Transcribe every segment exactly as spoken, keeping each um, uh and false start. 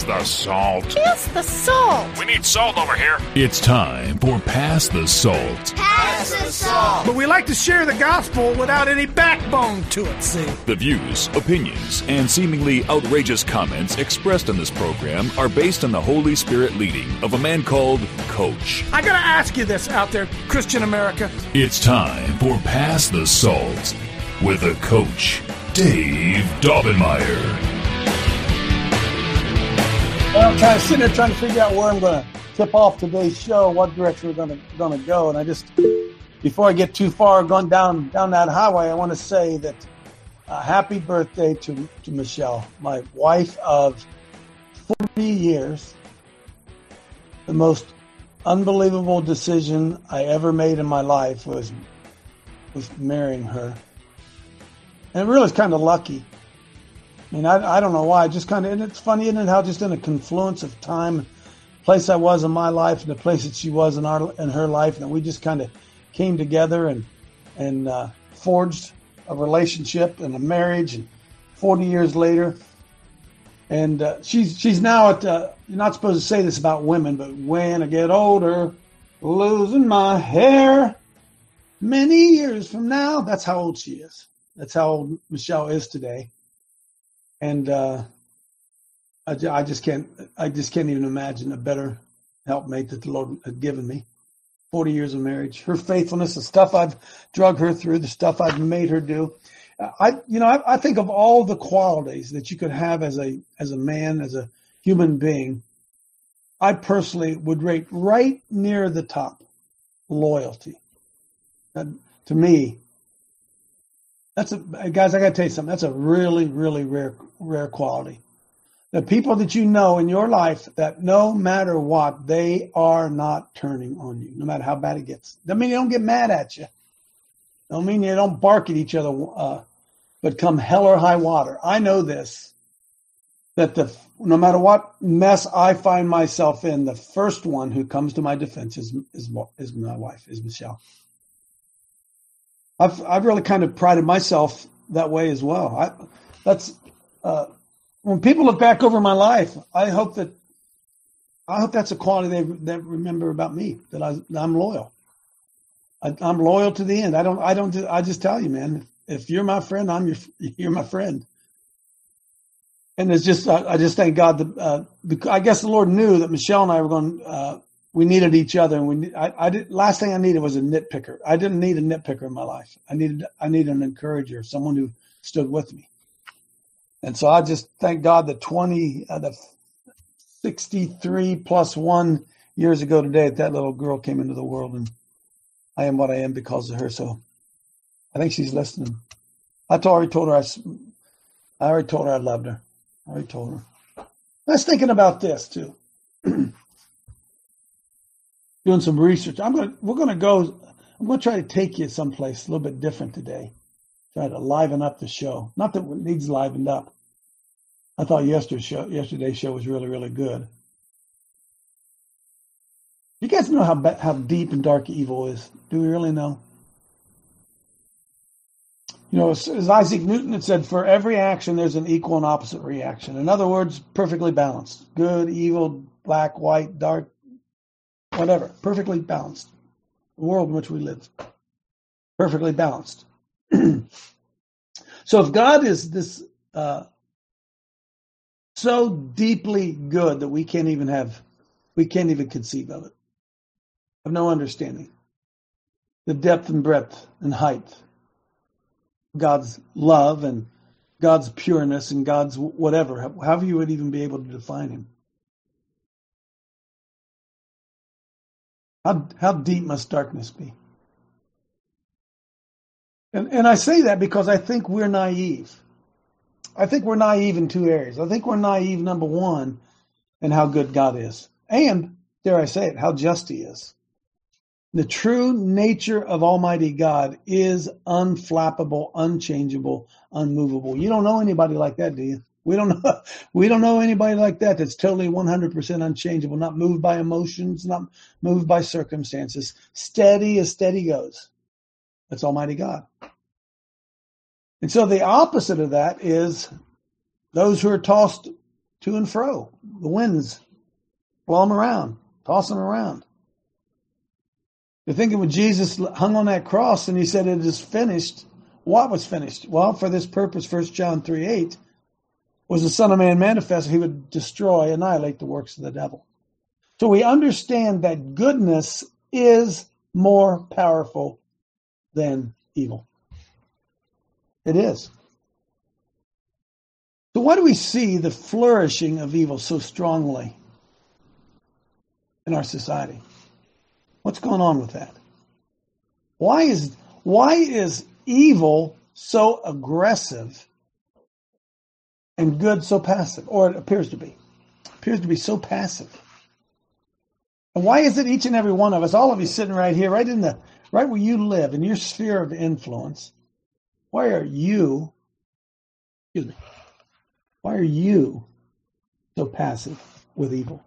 the salt. Pass the salt. We need salt over here. It's time for Pass the Salt. Pass the salt. But we like to share the gospel without any backbone to it, see? The views, opinions, and seemingly outrageous comments expressed on this program are based on the Holy Spirit leading of a man called Coach. I gotta ask you this out there, Christian America. It's time for Pass the Salt with a Coach, Dave Daubenmire. Well, I'm kind of sitting there trying to figure out where I'm going to tip off today's show, what direction we're going to going to go. And I just, before I get too far going down down that highway, I want to say that uh, happy birthday to, to Michelle, my wife of forty years. The most unbelievable decision I ever made in my life was was marrying her. And it really is kind of lucky. I mean, I, I don't know why. Just kind of, and it's funny, isn't it, how just in a confluence of time, place I was in my life and the place that she was in our in her life, and we just kind of came together and and uh, forged a relationship and a marriage. And forty years later, and uh, she's she's now at. Uh, you're not supposed to say this about women, but when I get older, losing my hair, many years from now, that's how old she is. That's how old Michelle is today. And uh, I, I just can't. I just can't even imagine a better helpmate that the Lord had given me. Forty years of marriage, her faithfulness, the stuff I've drug her through, the stuff I've made her do. I, you know, I, I think of all the qualities that you could have as a as a man, as a human being. I personally would rate right near the top loyalty. And to me, that's a guys. I got to tell you something. That's a really, really rare, rare quality. The people that you know in your life that no matter what, they are not turning on you, no matter how bad it gets. Doesn't mean they don't get mad at you. Don't mean they don't bark at each other. Uh, but come hell or high water, I know this. That the no matter what mess I find myself in, the first one who comes to my defense is is, is my wife, is Michelle. I've I've really kind of prided myself that way as well. I, that's uh, when people look back over my life, I hope that I hope that's a quality they they remember about me, that I that I'm loyal. I, I'm loyal to the end. I don't I don't I just tell you, man. If you're my friend, I'm your you're my friend. And it's just I, I just thank God that uh, I guess the Lord knew that Michelle and I were going. Uh, We needed each other, and we. I, I did. Last thing I needed was a nitpicker. I didn't need a nitpicker in my life. I needed. I needed an encourager, someone who stood with me. And so I just thank God that twenty, uh, the sixty-three plus one years ago today, that little girl came into the world, and I am what I am because of her. So I think she's listening. I already told her. I, I already told her I loved her. I already told her. I was thinking about this too. Doing some research. I'm gonna we're gonna go I'm gonna try to take you someplace a little bit different today. Try to liven up the show. Not that it needs livened up. I thought yesterday's show yesterday's show was really, really good. You guys know how how deep and dark evil is. Do we really know? You know, as, as Isaac Newton had said, for every action there's an equal and opposite reaction. In other words, perfectly balanced. Good, evil, black, white, dark, whatever, perfectly balanced. The world in which we live, perfectly balanced. So if God is this uh, so deeply good that we can't even have, we can't even conceive of it, have no understanding, the depth and breadth and height, God's love and God's pureness and God's whatever, however you would even be able to define him. How how deep must darkness be? And and I say that because I think we're naive. I think we're naive in two areas. I think we're naive, number one, in how good God is. And, dare I say it, how just he is. The true nature of Almighty God is unflappable, unchangeable, unmovable. You don't know anybody like that, do you? We don't know. We don't know anybody like that that's totally one hundred percent unchangeable, not moved by emotions, not moved by circumstances. Steady as steady goes. That's Almighty God. And so the opposite of that is those who are tossed to and fro. The winds blow them around, toss them around. You're thinking when Jesus hung on that cross and he said, it is finished. What was finished? Well, for this purpose, First John three eight, was the Son of Man manifest, he would destroy, annihilate the works of the devil. So we understand that goodness is more powerful than evil. It is. So why do we see the flourishing of evil so strongly in our society? What's going on with that? Why is why is evil so aggressive and good so passive? Or it appears to be. It appears to be so passive. And why is it each and every one of us, all of you sitting right here, right in the right where you live, in your sphere of influence, why are you, excuse me, why are you so passive with evil?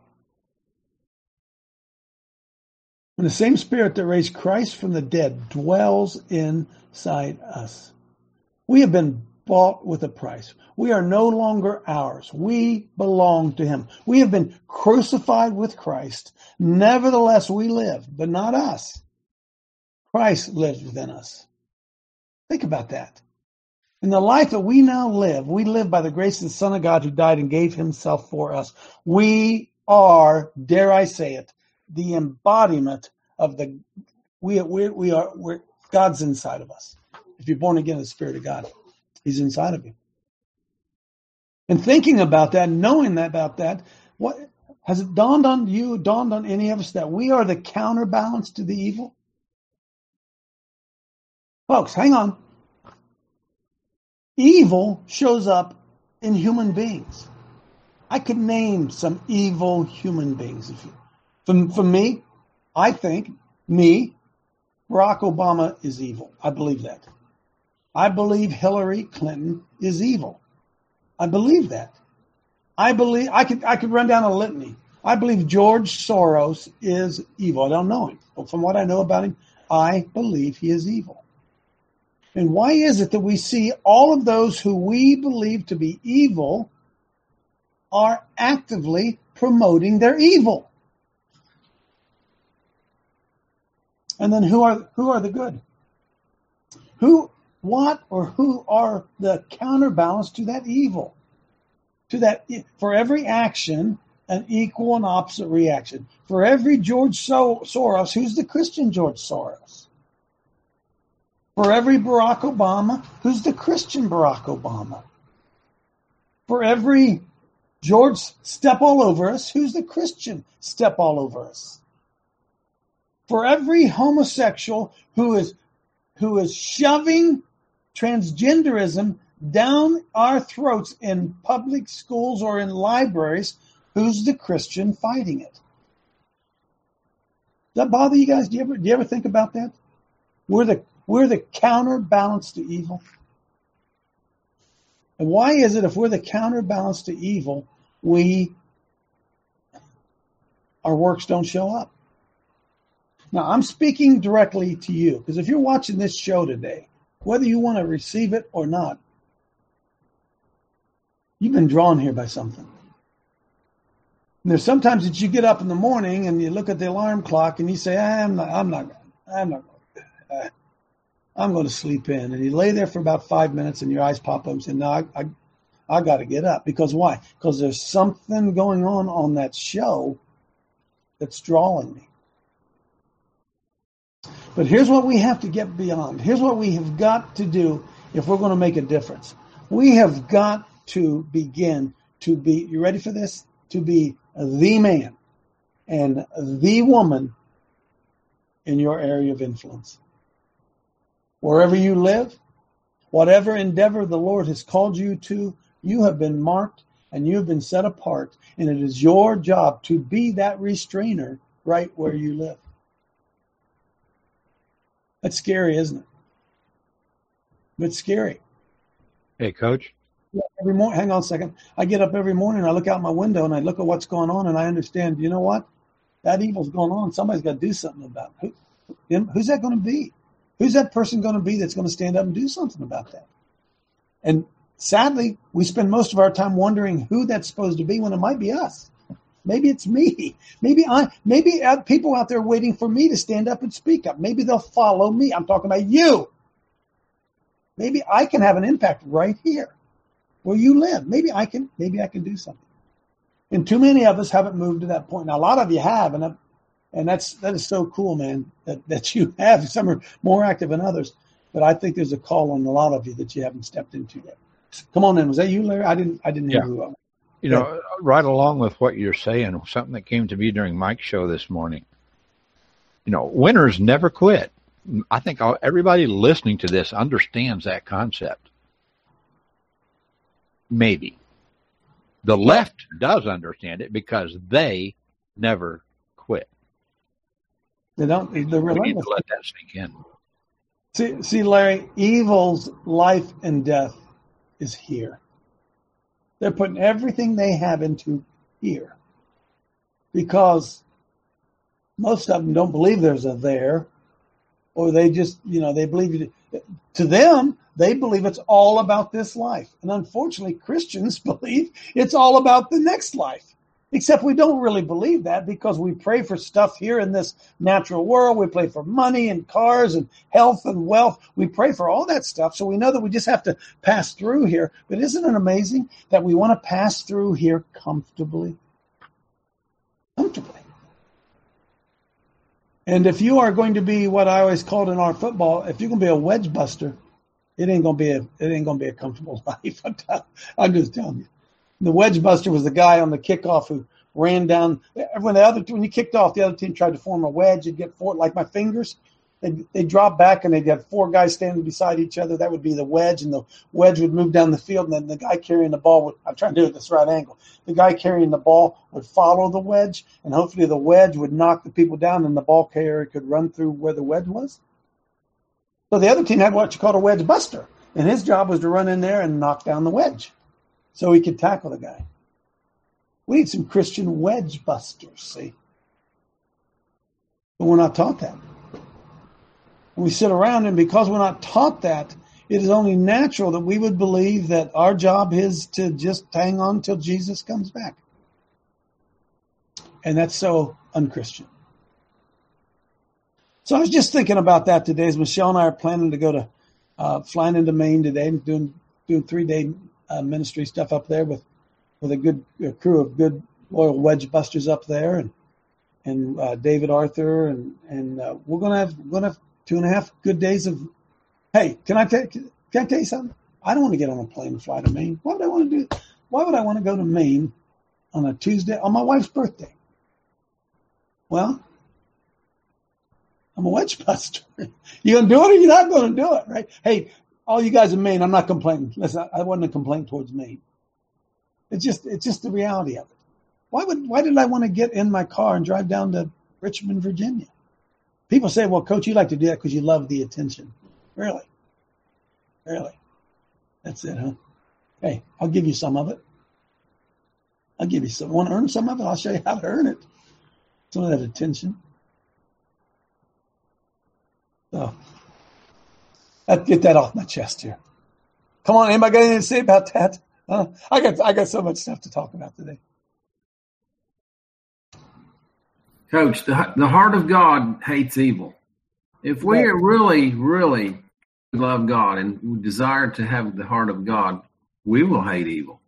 And the same Spirit that raised Christ from the dead dwells inside us. We have been bought with a price. We are no longer ours. We belong to him. We have been crucified with Christ. Nevertheless, we live, but not us. Christ lives within us. Think about that. In the life that we now live, we live by the grace of the Son of God who died and gave himself for us. We are, dare I say it, the embodiment of the, we, we, we are, we're, God's inside of us. If you're born again in the Spirit of God, he's inside of you. And thinking about that, knowing that about that, what has it dawned on you, dawned on any of us that we are the counterbalance to the evil? Folks, hang on. Evil shows up in human beings. I could name some evil human beings. If you, for, for me, I think me, Barack Obama is evil. I believe that. I believe Hillary Clinton is evil. I believe that. I believe I could I could run down a litany. I believe George Soros is evil. I don't know him, but from what I know about him, I believe he is evil. And why is it that we see all of those who we believe to be evil are actively promoting their evil? And then who are who are the good? Who What or who are the counterbalance to that evil? To that, for every action, an equal and opposite reaction. For every George Soros, who's the Christian George Soros? For every Barack Obama, who's the Christian Barack Obama? For every George Step All Over Us, who's the Christian Step All Over Us? For every homosexual who is who is shoving transgenderism down our throats in public schools or in libraries, who's the Christian fighting it? Does that bother you guys? Do you ever, do you ever think about that? We're the, we're the counterbalance to evil. And why is it if we're the counterbalance to evil, we, our works don't show up? Now, I'm speaking directly to you, because if you're watching this show today, whether you want to receive it or not, you've been drawn here by something. And there's sometimes that you get up in the morning and you look at the alarm clock and you say, I'm not, I'm not, I'm not, uh, I'm going to sleep in. And you lay there for about five minutes and your eyes pop up and say, no, I, I, I got to get up. Because why? Because there's something going on on that show that's drawing me. But here's what we have to get beyond. Here's what we have got to do if we're going to make a difference. We have got to begin to be, you ready for this? To be the man and the woman in your area of influence. Wherever you live, whatever endeavor the Lord has called you to, you have been marked and you have been set apart. And it is your job to be that restrainer right where you live. That's scary, isn't it? It's scary. Hey, Coach. Yeah, every morning, hang on a second. I get up every morning, I look out my window, and I look at what's going on, and I understand, you know what? That evil's going on. Somebody's got to do something about it. Who, who's that going to be? Who's that person going to be that's going to stand up and do something about that? And sadly, we spend most of our time wondering who that's supposed to be when it might be us. Maybe it's me. Maybe I. Maybe people out there waiting for me to stand up and speak up. Maybe they'll follow me. I'm talking about you. Maybe I can have an impact right here where you live. Maybe I can. Maybe I can do something. And too many of us haven't moved to that point. Now, a lot of you have, and and that's that is so cool, man. That that you have. Some are more active than others, but I think there's a call on a lot of you that you haven't stepped into yet. Come on in. Was that you, Larry? I didn't. I didn't hear Yeah. who I was. You know, right along with what you're saying, something that came to me during Mike's show this morning. You know, winners never quit. I think all, everybody listening to this understands that concept. Maybe. The left does understand it because they never quit. They don't. They're We need relentless. to let that sink in. See, see, Larry, evil's life and death is here. They're putting everything they have into here because most of them don't believe there's a there, or they just, you know, they believe it. To them, they believe it's all about this life. And unfortunately, Christians believe it's all about the next life. Except we don't really believe that because we pray for stuff here in this natural world. We pray for money and cars and health and wealth. We pray for all that stuff. So we know that we just have to pass through here. But isn't it amazing that we want to pass through here comfortably? Comfortably. And if you are going to be what I always called in our football, if you're going to be a wedge buster, it ain't going to be a, it ain't going to be a comfortable life. I'm, tell, I'm just telling you. The wedge buster was the guy on the kickoff who ran down. When the other when you kicked off, the other team tried to form a wedge. You'd get four, like my fingers. They they drop back and they'd have four guys standing beside each other. That would be the wedge, and the wedge would move down the field. And then the guy carrying the ball would. I'm trying to do it at this right angle. The guy carrying the ball would follow the wedge, and hopefully the wedge would knock the people down, and the ball carrier could run through where the wedge was. So the other team had what you call a wedge buster, and his job was to run in there and knock down the wedge, so he could tackle the guy. We need some Christian wedge busters, see? But we're not taught that. And we sit around, and because we're not taught that, it is only natural that we would believe that our job is to just hang on till Jesus comes back. And that's so unchristian. So I was just thinking about that today as Michelle and I are planning to go to, uh, flying into Maine today, doing doing three-day Uh, ministry stuff up there with with a good a crew of good loyal wedge busters up there, and and uh, David Arthur, and and uh, we're gonna have we're gonna have two and a half good days of. Hey, can I tell can I tell you something? I don't want to get on a plane and fly to Maine. Why would I want to do? Why would I want to go to Maine on a Tuesday on my wife's birthday? Well, I'm a wedge buster. You gonna do it or you're not gonna do it, right? Hey. All you guys in Maine, I'm not complaining. Listen, I wasn't a complaint towards Maine. It's just, it's just the reality of it. Why would, why did I want to get in my car and drive down to Richmond, Virginia? People say, "Well, Coach, you like to do that because you love the attention." Really, really, that's it, huh? Hey, I'll give you some of it. I'll give you some. Want to earn some of it? I'll show you how to earn it. Some of that attention. So. Let's get that off my chest here. Come on, anybody got anything to say about that? Uh, I got I got so much stuff to talk about today. Coach, the, the heart of God hates evil. If we are really, really love God and desire to have the heart of God, we will hate evil.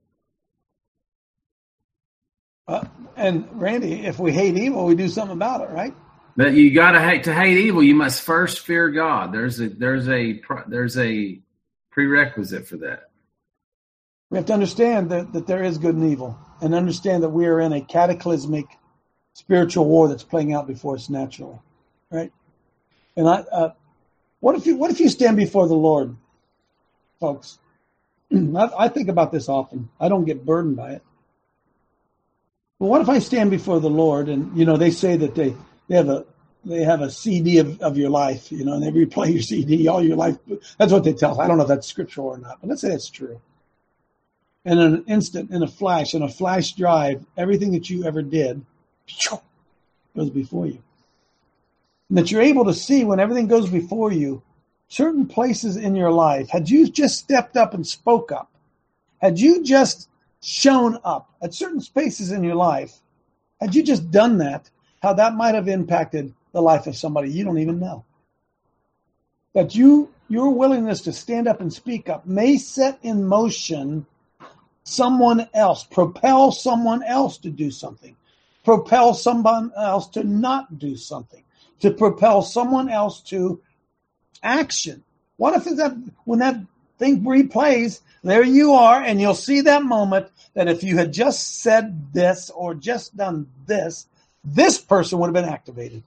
Uh, and Randy, if we hate evil, we do something about it, right? But you got to hate to hate evil. You must first fear God. There's a there's a there's a prerequisite for that. We have to understand that, that there is good and evil, and understand that we are in a cataclysmic spiritual war that's playing out before us naturally, right? And I, uh, what if you what if you stand before the Lord, folks? I, I think about this often. I don't get burdened by it. But what if I stand before the Lord, and you know they say that they. They have a they have a C D of, of your life, you know, and they replay your C D all your life. That's what they tell us. I don't know if that's scriptural or not, but let's say that's true. And in an instant, in a flash, in a flash drive, everything that you ever did goes before you. And that you're able to see when everything goes before you, certain places in your life, had you just stepped up and spoke up, Had you just shown up at certain spaces in your life, had you just done that, how that might have impacted the life of somebody you don't even know. That you, your willingness to stand up and speak up may set in motion someone else, propel someone else to do something, propel someone else to not do something, to propel someone else to action. What if that when that thing replays, there you are, and you'll see that moment that if you had just said this or just done this, this person would have been activated.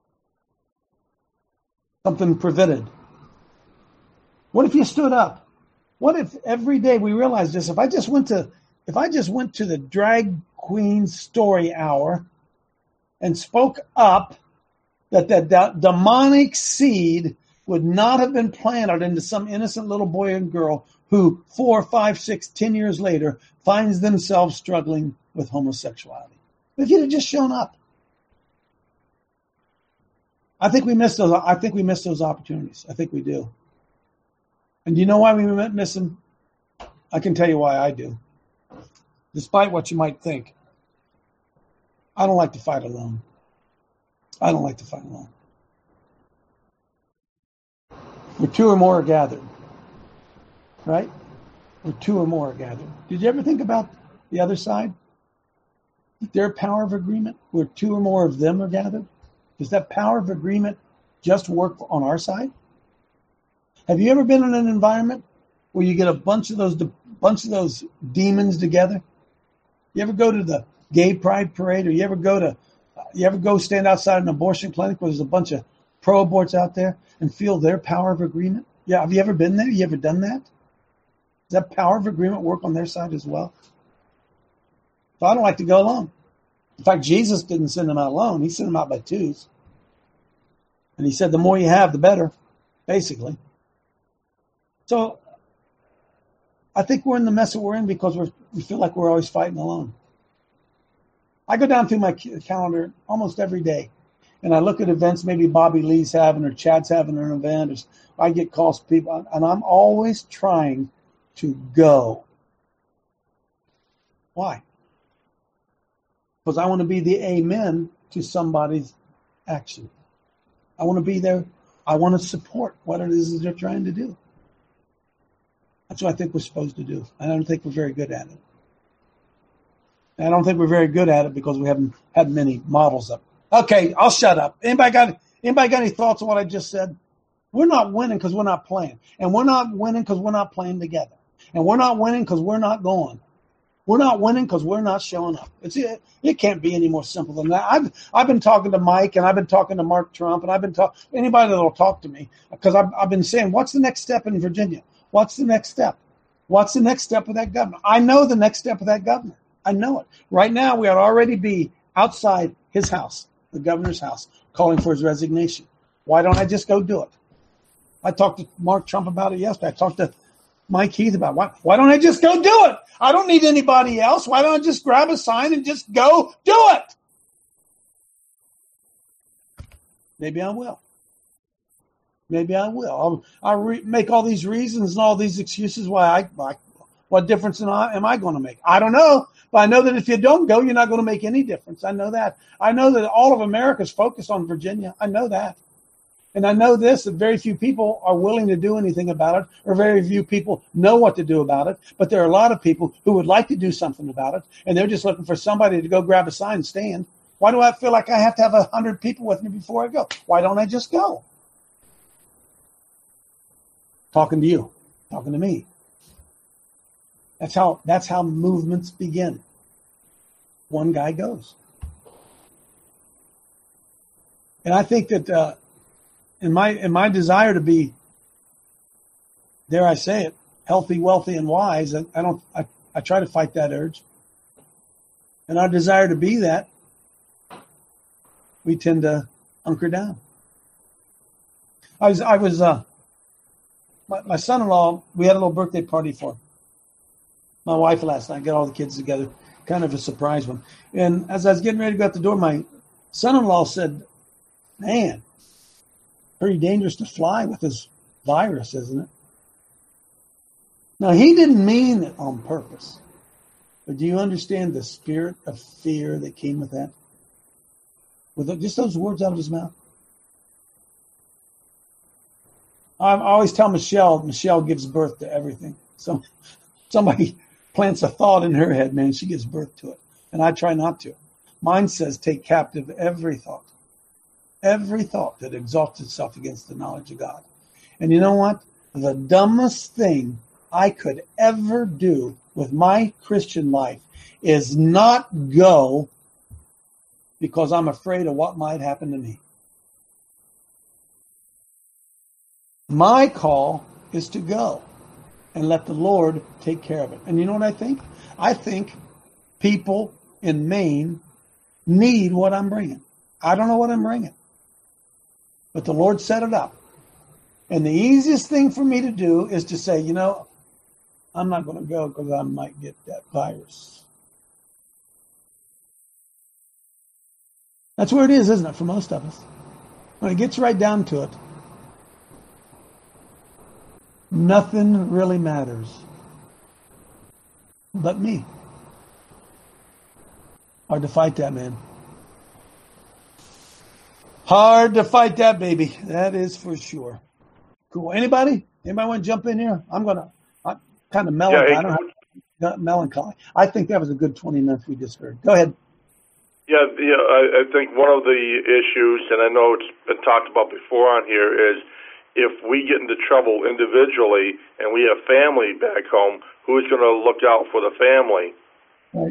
Something prevented. What if you stood up? What if every day we realized this? If I just went to, if I just went to the drag queen story hour and spoke up, that that, that demonic seed would not have been planted into some innocent little boy and girl who four, five, six, ten years later finds themselves struggling with homosexuality. If you'd have just shown up, I think we missed those. I think we missed those opportunities. I think we do. And do you know why we miss them? I can tell you why I do. Despite what you might think, I don't like to fight alone. I don't like to fight alone. Where two or more are gathered, right? Where two or more are gathered. Did you ever think about the other side? Their power of agreement, where two or more of them are gathered? Does that power of agreement just work on our side? Have you ever been in an environment where you get a bunch of those bunch of those demons together? You ever go to the gay pride parade, or you ever go to you ever go stand outside an abortion clinic where there's a bunch of pro-aborts out there and feel their power of agreement? Yeah, have you ever been there? You ever done that? Does that power of agreement work on their side as well? So I don't like to go alone. In fact, Jesus didn't send them out alone. He sent them out by twos. And he said, the more you have, the better, basically. So I think we're in the mess that we're in because we're, we feel like we're always fighting alone. I go down through my calendar almost every day, and I look at events maybe Bobby Lee's having or Chad's having an event, or I get calls from people, and I'm always trying to go. Why? Because I want to be the amen to somebody's action. I want to be there. I want to support what it is that they're trying to do. That's what I think we're supposed to do. I don't think we're very good at it. And I don't think we're very good at it because we haven't had many models up. Okay, I'll shut up. Anybody got anybody got any thoughts on what I just said? We're not winning because we're not playing. And we're not winning because we're not playing together. And we're not winning because we're not going. We're not winning because we're not showing up. It's it, it can't be any more simple than that. I've I've been talking to Mike, and I've been talking to Mark Trump, and I've been talking anybody that'll talk to me, because I've I've been saying, what's the next step in Virginia? What's the next step? What's the next step of that governor? I know the next step of that governor. I know it. Right now, we ought to already be outside his house, the governor's house, calling for his resignation. Why don't I just go do it? I talked to Mark Trump about it yesterday. I talked to Mike Heath about why, why don't I just go do it? I don't need anybody else. Why don't I just grab a sign and just go do it? Maybe I will. Maybe I will. I'll, I'll re- make all these reasons and all these excuses why I, why, what difference am I, am I going to make? I don't know. But I know that if you don't go, you're not going to make any difference. I know that. I know that all of America is focused on Virginia. I know that. And I know this, that very few people are willing to do anything about it, or very few people know what to do about it. But there are a lot of people who would like to do something about it, and they're just looking for somebody to go grab a sign and stand. Why do I feel like I have to have a hundred people with me before I go? Why don't I just go? Talking to you, talking to me. That's how that's how movements begin. One guy goes. And I think that uh, in my in my desire to be, dare I say it, healthy, wealthy, and wise, I, I don't I, I try to fight that urge. And our desire to be that, we tend to hunker down. I was I was uh, my, my son-in-law, we had a little birthday party for my wife last night, got all the kids together, kind of a surprise one. And as I was getting ready to go out the door, my son-in-law said, man, pretty dangerous to fly with this virus, isn't it? Now, he didn't mean it on purpose. But do you understand the spirit of fear that came with that? With just those words out of his mouth? I always tell Michelle, Michelle gives birth to everything. So somebody plants a thought in her head, man, she gives birth to it. And I try not to. Mine says take captive every thought. Every thought that exalts itself against the knowledge of God. And you know what? The dumbest thing I could ever do with my Christian life is not go because I'm afraid of what might happen to me. My call is to go and let the Lord take care of it. And you know what I think? I think people in Maine need what I'm bringing. I don't know what I'm bringing. But the Lord set it up. And the easiest thing for me to do is to say, you know, I'm not going to go because I might get that virus. That's where it is, isn't it, for most of us? When it gets right down to it, nothing really matters but me. Hard to fight that, man. Hard to fight that, baby. That is for sure. Cool. Anybody? Anybody want to jump in here? I'm going to, I'm kind of melancholy. Yeah, I don't have melancholy. I think that was a good twenty minutes we just heard. Go ahead. Yeah, yeah. I, I think one of the issues, and I know it's been talked about before on here, is if we get into trouble individually and we have family back home, who's going to look out for the family? Right.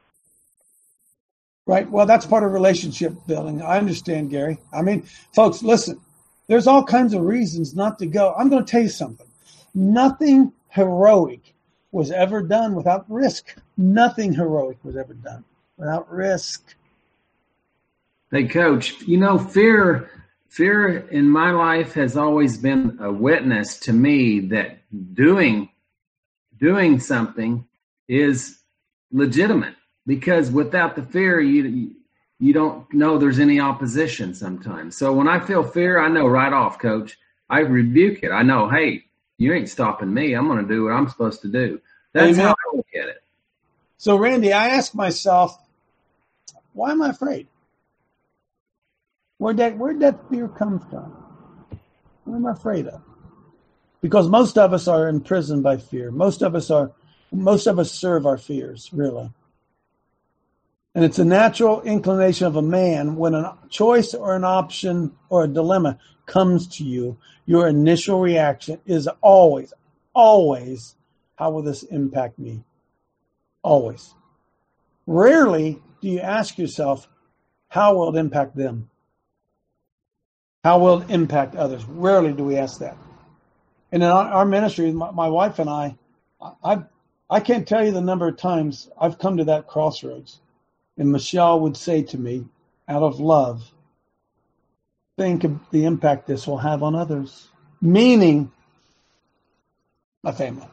Right. Well, that's part of relationship building. I understand, Gary. I mean, folks, listen, there's all kinds of reasons not to go. I'm going to tell you something. Nothing heroic was ever done without risk. Nothing heroic was ever done without risk. Hey, Coach, you know, fear, fear in my life has always been a witness to me that doing, doing something is legitimate. Because without the fear, you you don't know there's any opposition sometimes. So when I feel fear, I know right off, Coach. I rebuke it. I know, hey, you ain't stopping me. I'm going to do what I'm supposed to do. That's Amen. how I look at it. So, Randy, I ask myself, why am I afraid? Where'd that, where'd that fear come from? What am I afraid of? Because most of us are imprisoned by fear. Most of us are, most of us serve our fears, really. And it's a natural inclination of a man when a choice or an option or a dilemma comes to you, your initial reaction is always, always, how will this impact me? Always. Rarely do you ask yourself, how will it impact them? How will it impact others? Rarely do we ask that. And in our, our ministry, my, my wife and I, I, I can't tell you the number of times I've come to that crossroads. And Michelle would say to me, out of love, think of the impact this will have on others. Meaning, my family.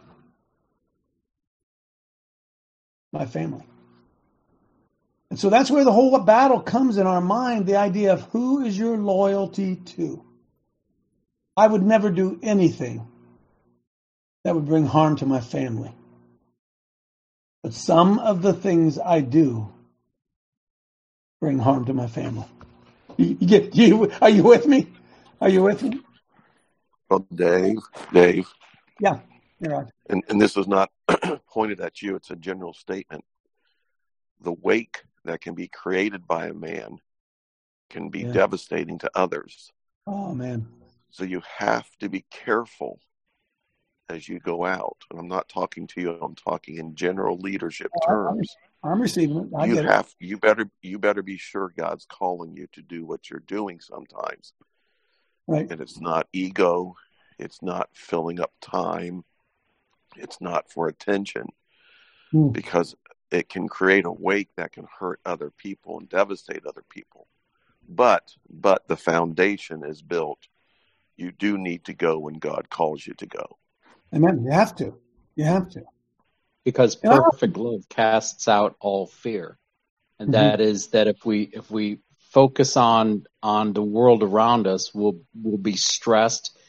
My family. And so that's where the whole battle comes in our mind, the idea of who is your loyalty to? I would never do anything that would bring harm to my family. But some of the things I do bring harm to my family. You, you get, you, are you with me? Are you with me? Well, Dave, Dave. Yeah, you're right. And, and this is not pointed at you. It's a general statement. The wake that can be created by a man can be Yeah. devastating to others. Oh, man. So you have to be careful as you go out. And I'm not talking to you. I'm talking in general leadership Oh, terms. I'm receiving it. I you get have it. you better you better be sure God's calling you to do what you're doing sometimes. Right. And it's not ego, it's not filling up time, it's not for attention, Hmm. because it can create a wake that can hurt other people and devastate other people. But but the foundation is built. You do need to go when God calls you to go. Amen. You have to. You have to. Because Yeah. perfect love casts out all fear. And Mhm. that is that if we if we focus on on the world around us, we'll we'll be stressed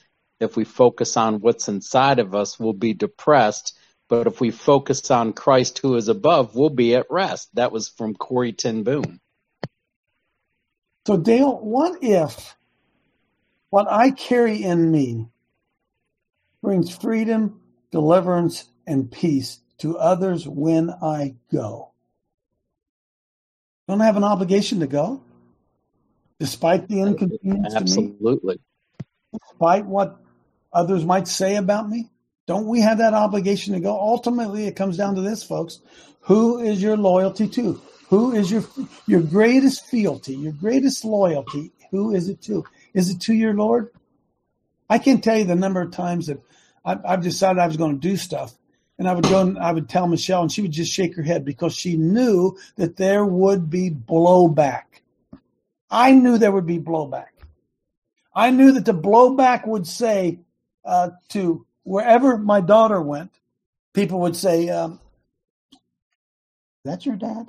If we focus on what's inside of us, we'll be depressed. But if we focus on Christ who is above, we'll be at rest. That was from Corrie ten Boom. So, Dale, what if what I carry in me brings freedom, deliverance, and peace to others when I go? Don't I have an obligation to go? Despite the inconvenience Absolutely. to me? Despite what others might say about me? Don't we have that obligation to go? Ultimately, it comes down to this, folks. Who is your loyalty to? Who is your your greatest fealty, your greatest loyalty? Who is it to? Is it to your Lord? I can't tell you the number of times that I've, I've decided I was going to do stuff, and I would go and I would tell Michelle, and she would just shake her head because she knew that there would be blowback. I knew there would be blowback. I knew that the blowback would say uh, to wherever my daughter went, people would say, um, "Is that your dad?"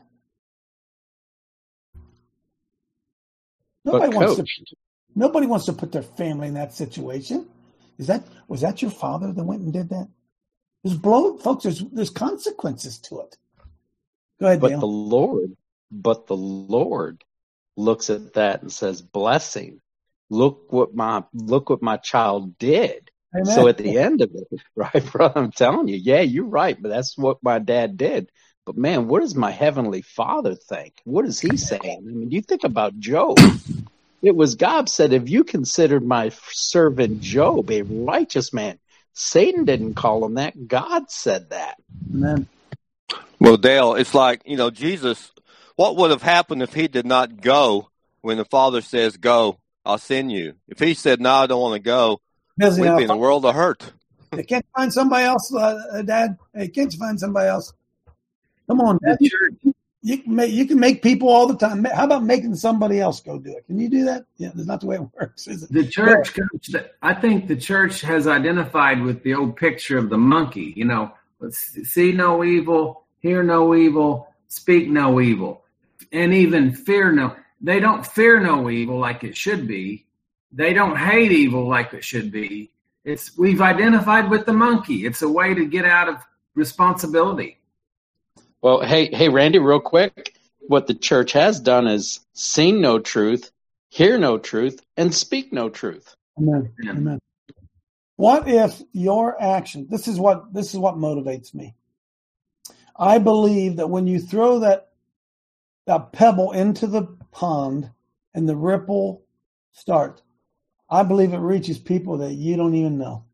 Nobody wants to. Nobody wants to put their family in that situation. Is that was that your father that went and did that? There's blow, folks. There's there's consequences to it. Go ahead, But Dale. the Lord, but the Lord looks at that and says, "Blessing. Look what my look what my child did." Amen. So at the end of it, right, brother, I'm telling you, yeah, you're right, but that's what my dad did. But man, what does my heavenly Father think? What is he saying? I mean, you think about Job. It was God said, if you considered my servant Job a righteous man, Satan didn't call him that. God said that. Amen. Well, Dale, it's like, you know, Jesus, what would have happened if he did not go when the Father says, go, I'll send you? If he said, no, I don't want to go, Does he we'd have be in a world of hurt. Hey, can't you find somebody else, uh, Dad? Hey, can't you find somebody else? Come on, Dad. You, you can make you can make people all the time. How about making somebody else go do it? Can you do that? Yeah, that's not the way it works, is it? The church, coach, I think the church has identified with the old picture of the monkey. You know, see no evil, hear no evil, speak no evil, and even fear no. They don't fear no evil like it should be. They don't hate evil like it should be. It's we've identified with the monkey. It's a way to get out of responsibility. Well, hey, hey, Randy, real quick. What the church has done is seen no truth, hear no truth, and speak no truth. Amen. Amen. What if your action? This is what this is what motivates me. I believe that when you throw that that pebble into the pond and the ripple starts, I believe it reaches people that you don't even know.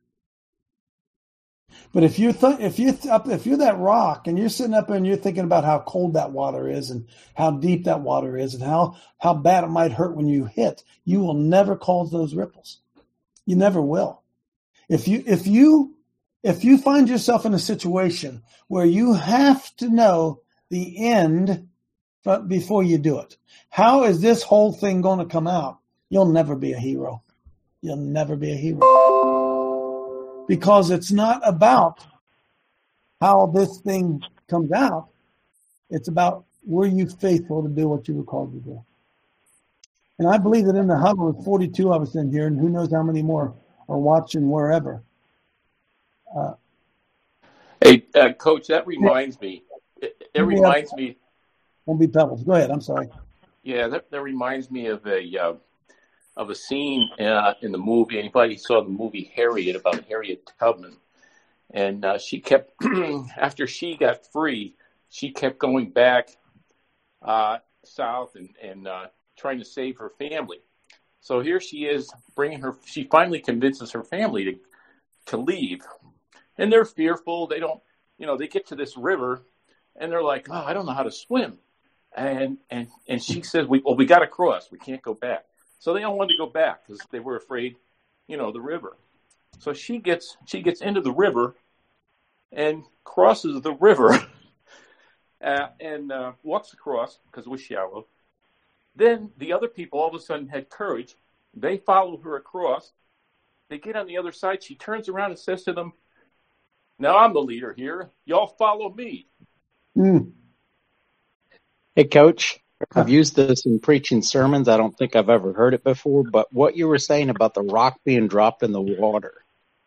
But if you th- if you th- up if you're that rock and you're sitting up there and you're thinking about how cold that water is and how deep that water is and how how bad it might hurt when you hit, you will never cause those ripples. You never will. If you if you if you find yourself in a situation where you have to know the end before you do it, how is this whole thing going to come out? You'll never be a hero. You'll never be a hero. Because it's not about how this thing comes out. It's about were you faithful to do what you were called to do. And I believe that in the hub with forty-two of us in here, and who knows how many more are watching wherever. Uh, hey, uh, Coach, that reminds me. It, it reminds me. Won't be pebbles. Go ahead. I'm sorry. Yeah, that, that reminds me of a uh, of a scene uh, in the movie. Anybody saw the movie Harriet about Harriet Tubman? And uh, she kept, after she got free, she kept going back uh, south and, and uh, trying to save her family. So here she is bringing her, she finally convinces her family to to leave. And they're fearful. They don't, you know, they get to this river and they're like, oh, I don't know how to swim. And and and she says, we, well, we got to cross. We can't go back. So they don't want to go back because they were afraid, you know, the river. So she gets she gets into the river and crosses the river uh, and uh, walks across because it was shallow. Then the other people all of a sudden had courage. They follow her across. They get on the other side. She turns around and says to them, now I'm the leader here. Y'all follow me. Mm. Hey, Coach, I've used this in preaching sermons. I don't think I've ever heard it before, but what you were saying about the rock being dropped in the water,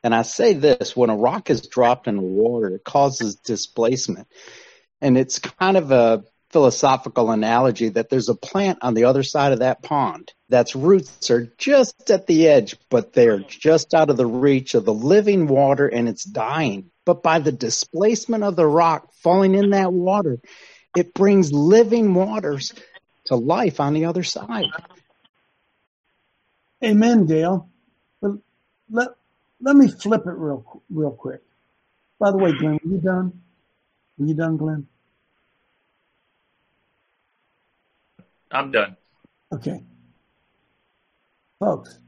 And I say this, when a rock is dropped in the water, it causes displacement. And it's kind of a philosophical analogy that there's a plant on the other side of that pond that's roots are just at the edge, but they're just out of the reach of the living water and it's dying. But by the displacement of the rock falling in that water, it brings living waters to life on the other side. Amen, Dale. But let, let me flip it real real quick. By the way, Glenn, are you done? Are you done, Glenn? I'm done. Okay. Folks,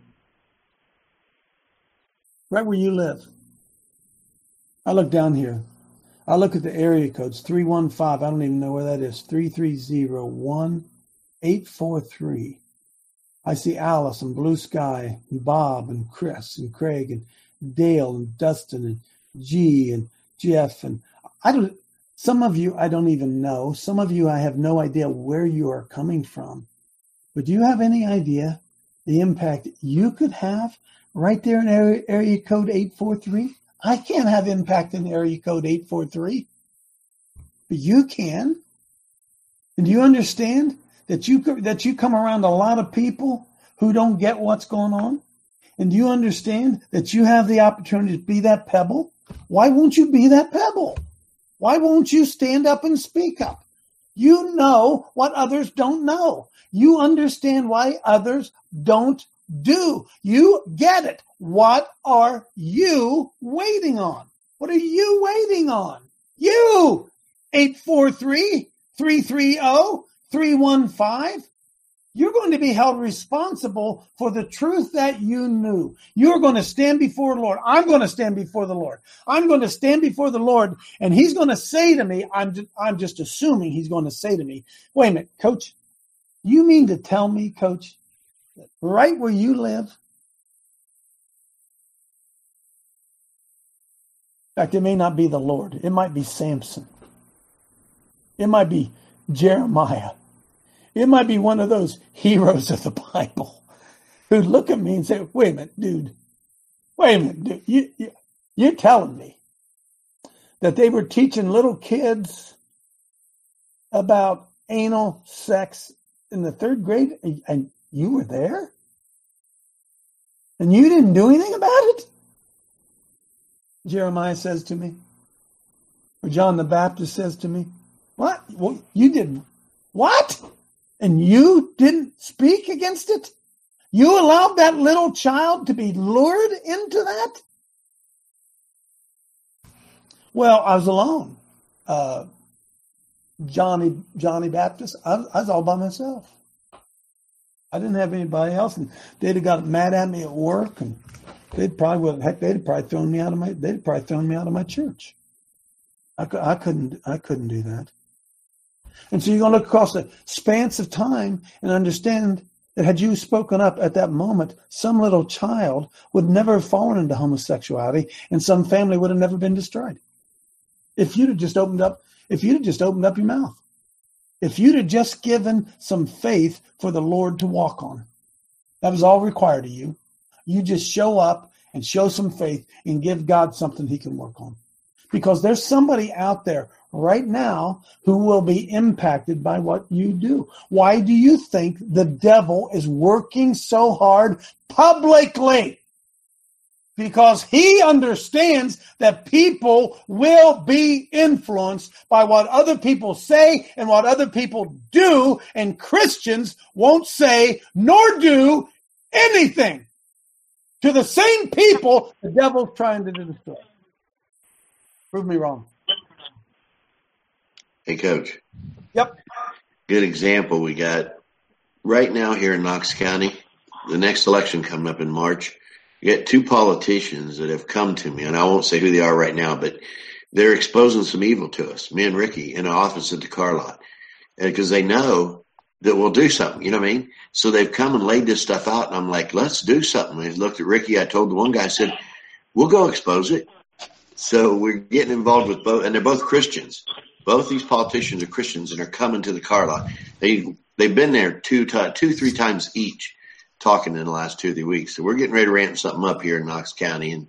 right where you live, I look down here. I look at the area codes, three one five, I don't even know where that is, three three zero, one eight four three. I see Alice and Blue Sky and Bob and Chris and Craig and Dale and Dustin and G and Jeff. And I don't, some of you I don't even know. Some of you I have no idea where you are coming from. But do you have any idea the impact you could have right there in area, area code eight four three? I can't have impact in area code eight four three, but you can. And do you understand that you that you come around a lot of people who don't get what's going on? And do you understand that you have the opportunity to be that pebble? Why won't you be that pebble? Why won't you stand up and speak up? You know what others don't know. You understand why others don't do. You get it. What are you waiting on? What are you waiting on? You! eight four three, three three zero, three one five. You're going to be held responsible for the truth that you knew. You're going to stand before the Lord. I'm going to stand before the Lord. I'm going to stand before the Lord, and he's going to say to me, I'm, I'm just assuming he's going to say to me, wait a minute, Coach, you mean to tell me, Coach, that right where you live, in fact, it may not be the Lord. It might be Samson. It might be Jeremiah. It might be one of those heroes of the Bible who look at me and say, wait a minute, dude. Wait a minute, dude. You, you, you're telling me that they were teaching little kids about anal sex in the third grade and you were there? And you didn't do anything about it? Jeremiah says to me, or John the Baptist says to me, what? Well, you didn't. What? And you didn't speak against it? You allowed that little child to be lured into that? Well, I was alone. Uh, Johnny Johnny Baptist, I, I was all by myself. I didn't have anybody else, and they'd have got mad at me at work, and they'd probably heck, they'd have probably thrown me out of my they'd probably thrown me out of my church. I, I couldn't I couldn't do that. And so you're going to look across the span of time and understand that had you spoken up at that moment, some little child would never have fallen into homosexuality and some family would have never been destroyed. If you'd have just opened up, if you'd have just opened up your mouth, if you'd have just given some faith for the Lord to walk on, that was all required of you. You just show up and show some faith and give God something he can work on. Because there's somebody out there right now who will be impacted by what you do. Why do you think the devil is working so hard publicly? Because he understands that people will be influenced by what other people say and what other people do, and Christians won't say nor do anything to the same people the devil's trying to destroy. Prove me wrong. Hey, Coach. Yep. Good example we got right now here in Knox County. The next election coming up in March. You got two politicians that have come to me, and I won't say who they are right now, but they're exposing some evil to us, me and Ricky, in an office at the car lot, because they know that we'll do something. You know what I mean? So they've come and laid this stuff out, and I'm like, let's do something. I looked at Ricky. I told the one guy, I said, we'll go expose it. So we're getting involved with both, and they're both Christians. Both these politicians are Christians and are coming to the car lot. They, they've been there two, two, three times each talking in the last two or three weeks. So we're getting ready to ramp something up here in Knox County. And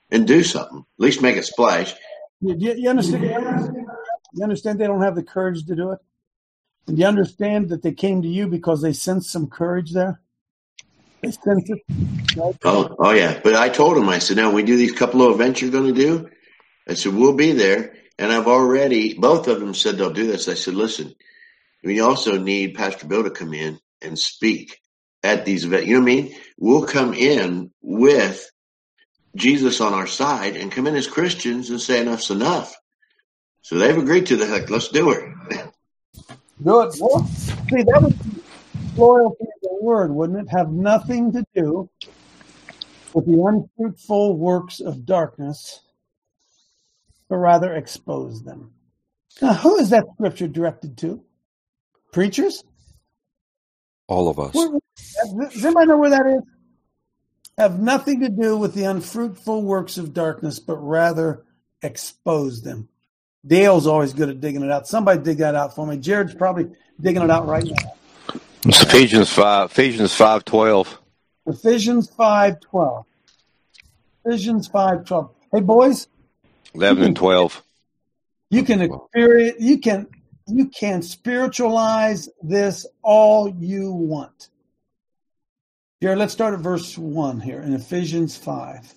and do something. At least make a splash. You, you, you understand? You understand they don't have the courage to do it? And you understand that they came to you because they sensed some courage there? They sensed it. Right? Oh, oh yeah. But I told them, I said, now we do these couple of events you're going to do. I said, we'll be there. And I've already, both of them said they'll do this. I said, listen, we also need Pastor Bill to come in and speak at these events. You know what I mean? We'll come in with Jesus on our side and come in as Christians and say enough's enough. So they've agreed to the heck. Let's do it. Do it. Well, see, that would be loyalty to the word, wouldn't it? Have nothing to do with the unfruitful works of darkness, but rather expose them. Now, who is that scripture directed to? Preachers? All of us. Where, does anybody know where that is? Have nothing to do with the unfruitful works of darkness, but rather expose them. Dale's always good at digging it out. Somebody dig that out for me. Jared's probably digging it out right now. It's Ephesians five. Ephesians five twelve. Ephesians five twelve. Ephesians five twelve. Hey boys. Eleven and twelve. You can experience. You can. You can spiritualize this all you want. Jared, let's start at verse one here in Ephesians five.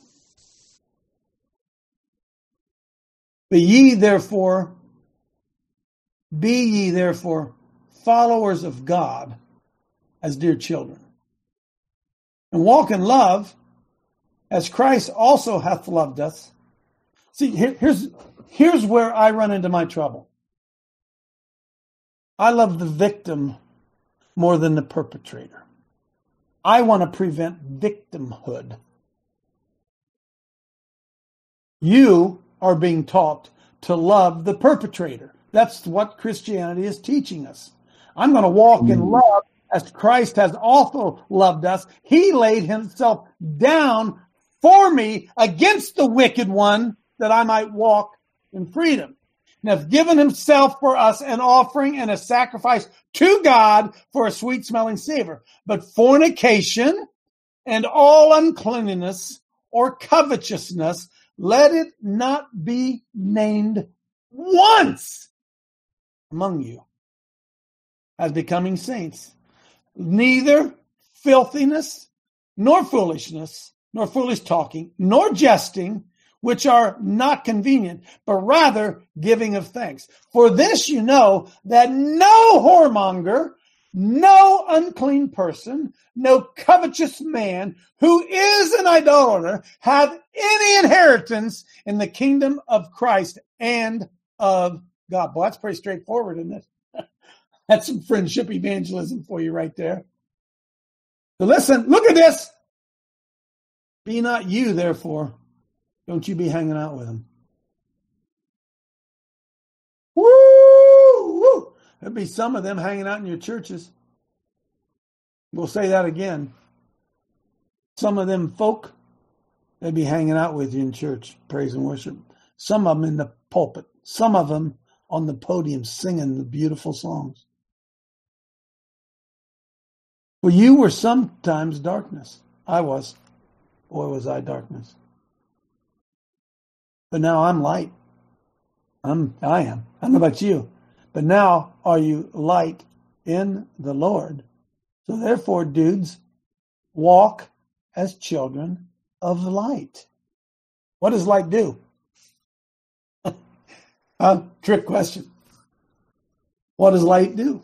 Be ye therefore, be ye therefore followers of God as dear children, and walk in love as Christ also hath loved us. See, here, here's, here's where I run into my trouble. I love the victim more than the perpetrator. I want to prevent victimhood. You are being taught to love the perpetrator. That's what Christianity is teaching us. I'm going to walk in love as Christ has also loved us. He laid himself down for me against the wicked one that I might walk in freedom. And hath given himself for us an offering and a sacrifice to God for a sweet smelling savor. But fornication and all uncleanness or covetousness, let it not be named once among you as becoming saints. Neither filthiness, nor foolishness, nor foolish talking, nor jesting, which are not convenient, but rather giving of thanks. For this you know that no whoremonger, no unclean person, no covetous man who is an idolater have any inheritance in the kingdom of Christ and of God. Boy, that's pretty straightforward, isn't it? That's some friendship evangelism for you right there. So listen, look at this. Be not you, therefore. Don't you be hanging out with him. Woo! Woo! There'll be some of them hanging out in your churches. We'll say that again. Some of them folk, they'll be hanging out with you in church, praise and worship. Some of them in the pulpit. Some of them on the podium singing the beautiful songs. Well, you were sometimes darkness. I was. Boy, was I darkness. But now I'm light. I'm, I am. I don't know about you. But now are you light in the Lord? So therefore, dudes, walk as children of the light. What does light do? uh, trick question. What does light do?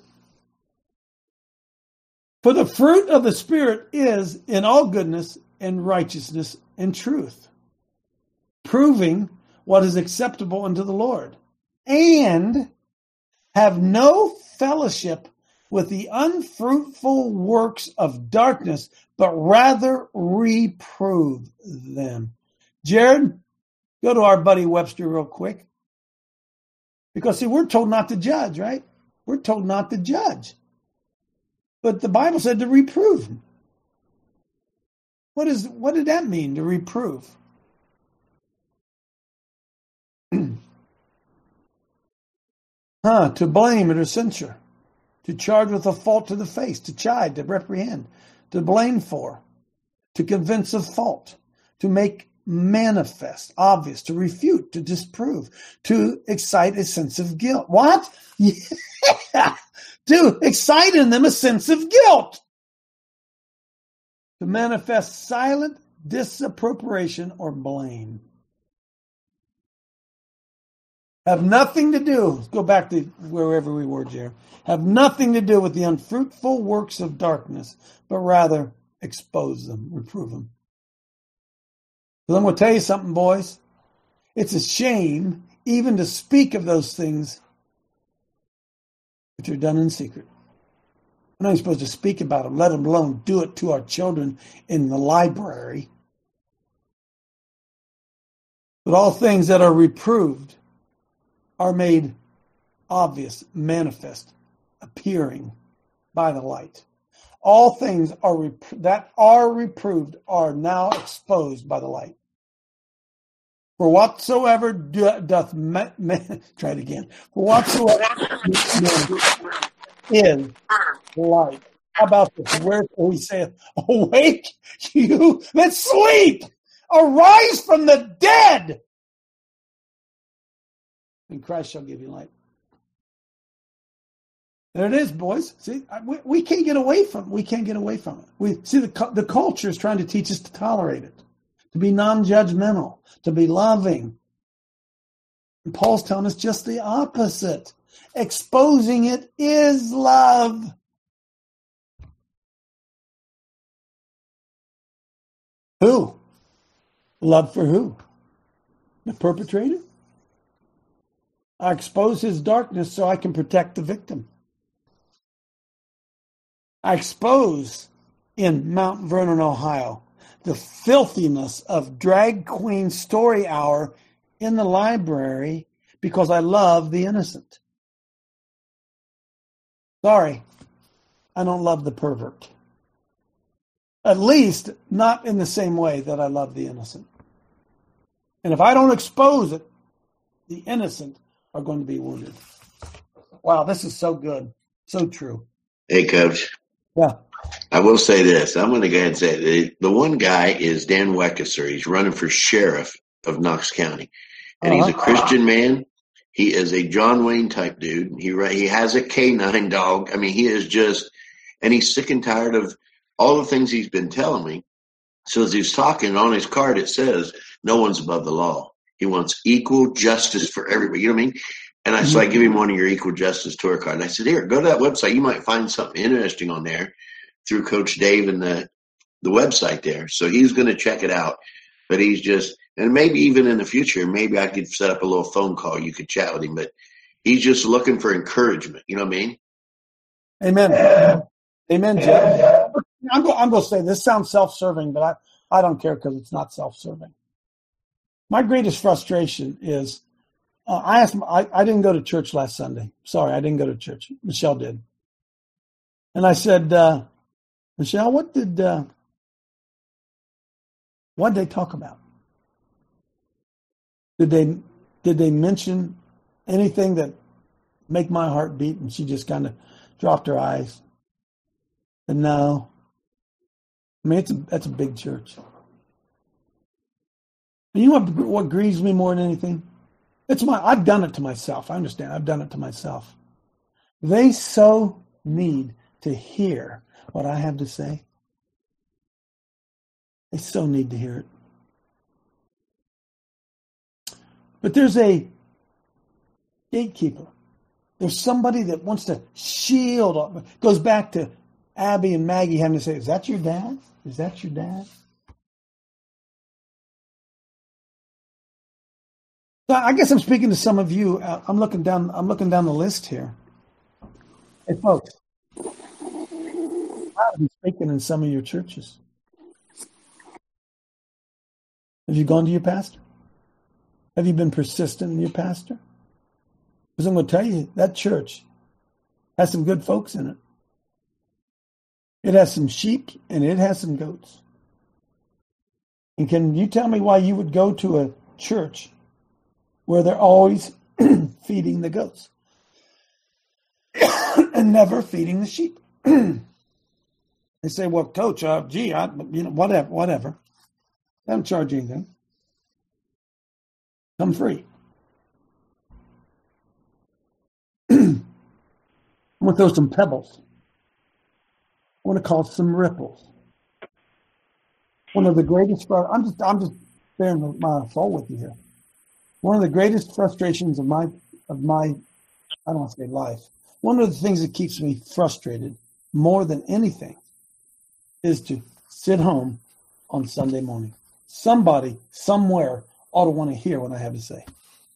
For the fruit of the Spirit is in all goodness and righteousness and truth, proving what is acceptable unto the Lord, and have no fellowship with the unfruitful works of darkness, but rather reprove them. Jared, go to our buddy Webster real quick. Because, see, we're told not to judge, right? We're told not to judge. But the Bible said to reprove. What is, what did that mean, to reprove? huh, to blame or to censure. To charge with a fault to the face. To chide, to reprehend. To blame for. To convince of fault. To make manifest, obvious, to refute, to disprove, to excite a sense of guilt. What? Yeah. To excite in them a sense of guilt. To manifest silent disapprobation or blame. Have nothing to do, let's go back to wherever we were, Jerry. Have nothing to do with the unfruitful works of darkness, but rather expose them, reprove them. But I'm going to tell you something, boys. It's a shame even to speak of those things which are done in secret. We're not even supposed to speak about them, let them alone do it to our children in the library. But all things that are reproved are made obvious, manifest, appearing by the light. All things are rep- that are reproved are now exposed by the light. For whatsoever do, doth man, man, try it again. For whatsoever is light. How about this? Wherefore he saith, awake you that sleep, arise from the dead, and Christ shall give you light. There it is, boys. See, we, we can't get away from it. We can't get away from it. We see the the culture is trying to teach us to tolerate it, to be non-judgmental, to be loving. And Paul's telling us just the opposite. Exposing it is love. Who? Love for who? The perpetrator? I expose his darkness so I can protect the victim. I expose in Mount Vernon, Ohio, the filthiness of drag queen story hour in the library because I love the innocent. Sorry, I don't love the pervert. At least not in the same way that I love the innocent. And if I don't expose it, the innocent are going to be wounded. Wow, this is so good. So true. Hey, Coach. Yeah. I will say this. I'm going to go ahead and say it. The one guy is Dan Weckesser. He's running for sheriff of Knox County. And uh-huh. he's a Christian man. He is a John Wayne type dude. He he has a canine dog. I mean, he is just, and he's sick and tired of all the things he's been telling me. So as he's talking on his card, it says, no one's above the law. He wants equal justice for everybody. You know what I mean? And I mm-hmm. so I give him one of your equal justice tour card. And I said, here, go to that website. You might find something interesting on there through Coach Dave and the, the website there. So he's going to check it out. But he's just, and maybe even in the future, maybe I could set up a little phone call. You could chat with him. But he's just looking for encouragement. You know what I mean? Amen. Amen, Jeff. I'm going, I'm going to say this sounds self-serving, but I, I don't care because it's not self-serving. My greatest frustration is uh, I asked. I, I didn't go to church last Sunday. Sorry, I didn't go to church. Michelle did. And I said, uh, Michelle, what did uh, what did they talk about? Did they did they mention anything that make my heart beat? And she just kind of dropped her eyes. And no. I mean, it's a, that's a big church. And you know what, what grieves me more than anything? It's my, I've done it to myself. I understand. I've done it to myself. They so need to hear what I have to say. They so need to hear it. But there's a gatekeeper. There's somebody that wants to shield. It goes back to Abby and Maggie having to say, is that your dad? Is that your dad? So I guess I'm speaking to some of you. Uh, I'm looking down. I'm looking down the list here. Hey, folks, I've been speaking in some of your churches. Have you gone to your pastor? Have you been persistent in your pastor? Because I'm going to tell you, that church has some good folks in it. It has some sheep and it has some goats. And can you tell me why you would go to a church where they're always feeding the goats and never feeding the sheep? They say, well, coach, uh, gee, I, you know, whatever, whatever. I don't charge anything. come free. I'm going to throw some pebbles. I want to cause some ripples. One of the greatest, I'm just, I'm just bearing my soul with you here. One of the greatest frustrations of my, of my, I don't want to say life. One of the things that keeps me frustrated more than anything is to sit home on Sunday morning. Somebody, somewhere, ought to want to hear what I have to say.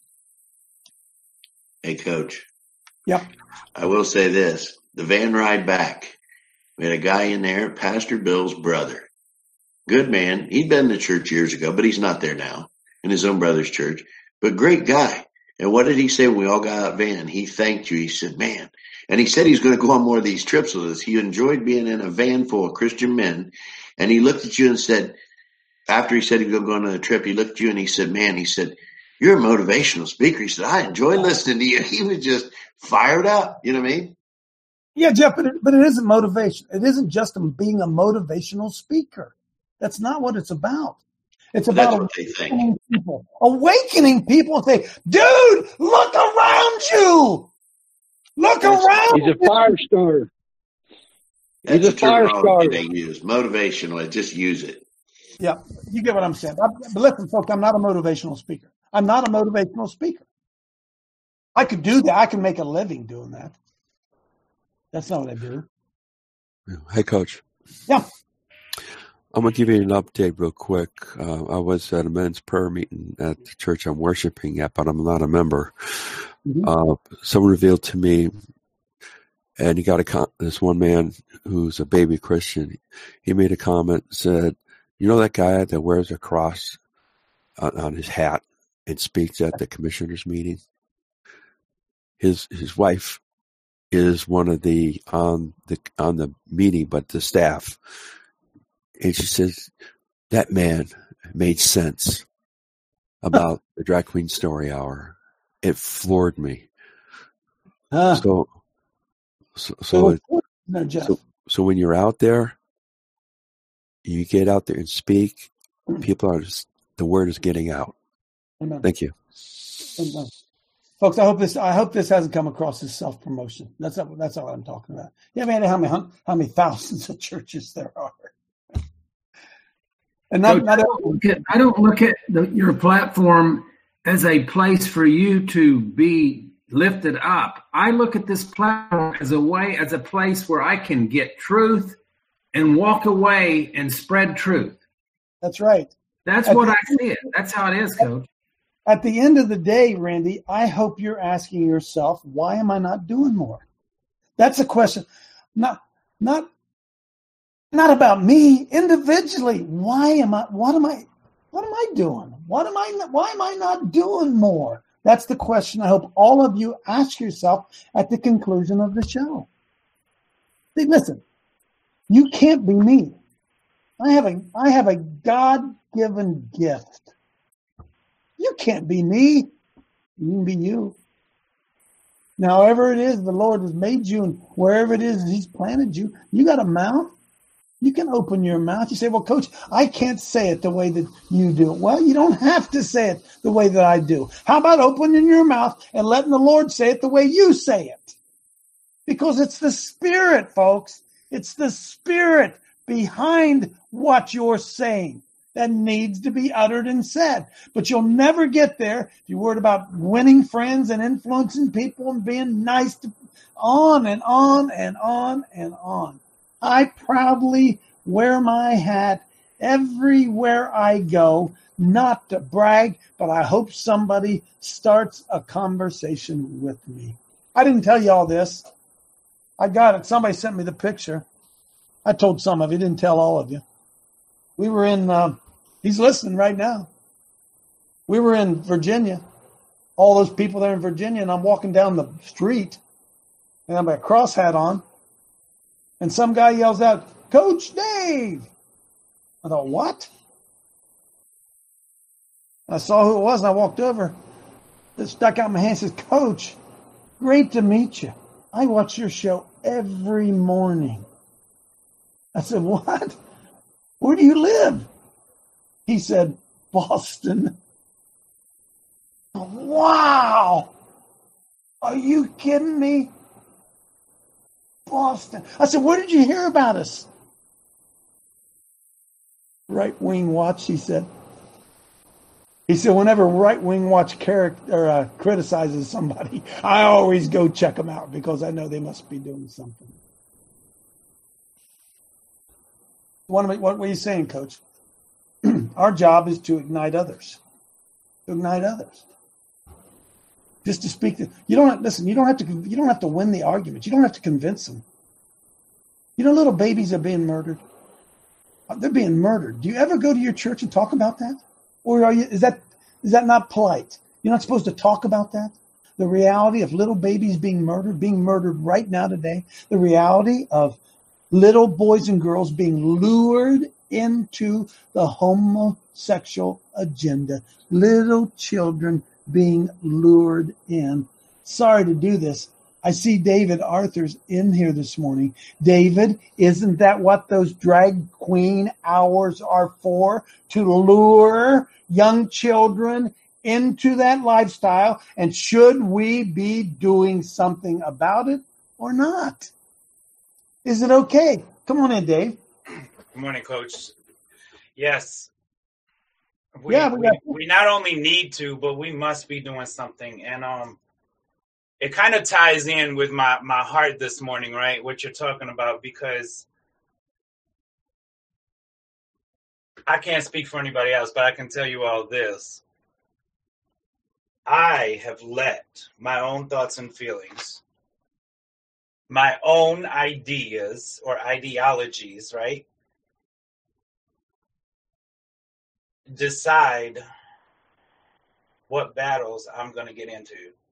Hey, Coach. Yep. I will say this. The van ride back, we had a guy in there, Pastor Bill's brother. Good man. He'd been to church years ago, but he's not there now, in his own brother's church. But great guy. And what did he say when we all got out van? He thanked you. He said, man. And he said he's going to go on more of these trips with us. He enjoyed being in a van full of Christian men. And he looked at you and said, after he said he was going to go on a trip, he looked at you and he said, man, he said, you're a motivational speaker. He said, I enjoy listening to you. He was just fired up. You know what I mean? Yeah, Jeff, but it, but it isn't motivation. It isn't just being a motivational speaker. That's not what it's about. It's about awakening people. Awakening people and say, dude, look around you. Look around. He's a fire starter. That's He's a fire starter. They use motivational. Just use it. Yeah, you get what I'm saying. But listen, folks, I'm not a motivational speaker. I'm not a motivational speaker. I could do that. I can make a living doing that. That's not what I do. Hey, Coach. Yeah. I'm going to give you an update real quick. Uh, I was at a men's prayer meeting at the church I'm worshiping at, but I'm not a member. Mm-hmm. Uh, someone revealed to me, and he got a con- this one man who's a baby Christian. He made a comment, said, you know that guy that wears a cross on, on his hat and speaks at the commissioners' meeting? His his wife is one of the on the on the meeting, but the staff. And she says, that man made sense about the Drag Queen Story Hour. It floored me. Huh. So, so, so, it, no, so, so when you're out there, you get out there and speak, people are just, the word is getting out. Amen. Thank you. Amen. Folks, I hope this, I hope this hasn't come across as self-promotion. That's, that's all I'm talking about. You have any idea how many, how many thousands of churches there are? And not, Coach, not I don't look at, I don't look at the, your platform as a place for you to be lifted up. I look at this platform as a way, as a place where I can get truth and walk away and spread truth. That's right. That's at what the, I see it. That's how it is, Coach. At the end of the day, Randy, I hope you're asking yourself, why am I not doing more? That's a question. Not, not, Not about me individually. Why am I? What am I? What am I doing? What am I? Why am I not doing more? That's the question I hope all of you ask yourself at the conclusion of the show. See, listen, you can't be me. I have a I have a God-given gift. You can't be me. You can be you. Now, however it is the Lord has made you, and wherever it is He's planted you, you got a mouth. You can open your mouth. You say, well, Coach, I can't say it the way that you do. Well, you don't have to say it the way that I do. How about opening your mouth and letting the Lord say it the way you say it? Because it's the Spirit, folks. It's the Spirit behind what you're saying that needs to be uttered and said. But you'll never get there if you're worried about winning friends and influencing people and being nice to on and on and on and on. I proudly wear my hat everywhere I go, not to brag, but I hope somebody starts a conversation with me. I didn't tell you all this. I got it. Somebody sent me the picture. I told some of you, didn't tell all of you. We were in, uh, he's listening right now. We were in Virginia, all those people there in Virginia, and I'm walking down the street, and I'm got a cross hat on. And some guy yells out, Coach Dave. I thought, what? And I saw who it was, and I walked over. It stuck out in my hand and says, Coach, great to meet you. I watch your show every morning. I said, what? Where do you live? He said, Boston. Wow. Are you kidding me? Boston. I said, where did you hear about us? Right Wing Watch, he said. He said, whenever Right Wing Watch character uh, criticizes somebody, I always go check them out because I know they must be doing something. What, am I, what were you saying, Coach? Our job is to ignite others. To ignite others. Just to speak to you don't listen. You don't have to. You don't have to win the argument. You don't have to convince them. You know, little babies are being murdered. They're being murdered. Do you ever go to your church and talk about that, or are you? Is that is that not polite? You're not supposed to talk about that. The reality of little babies being murdered, being murdered right now today. The reality of little boys and girls being lured into the homosexual agenda. Little children being lured in. Sorry to do this. I see David Arthur's in here this morning. David, isn't that what those drag queen hours are for? To lure young children into that lifestyle? And should we be doing something about it or not? Is it okay? Come on in, Dave. Good morning, Coach. Yes. We, yeah, we, we, we not only need to, but we must be doing something. And um, it kind of ties in with my, my heart this morning, right? What you're talking about, because I can't speak for anybody else, but I can tell you all this. I have let my own thoughts and feelings, my own ideas or ideologies, right, decide what battles I'm going to get into.